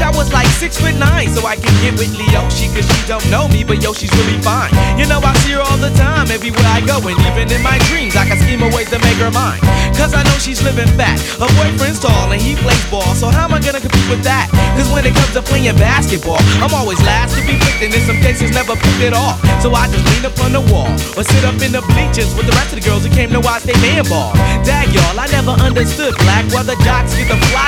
I was like 6'9", so I can get with Leoshi, cause she don't know me, but yo, she's really fine. You know I see her all the time, everywhere I go, and even in my dreams, I can scheme a ways to make her mine. Cause I know she's living fat, her boyfriend's tall, and he plays ball, so how am I gonna compete with that? Cause when it comes to playing basketball, I'm always last to be picked, and in some cases never picked at all. So I just lean up on the wall, or sit up in the bleachers with the rest of the girls who came to watch they man ball. Dag y'all, I never understood black, whether jocks get the fly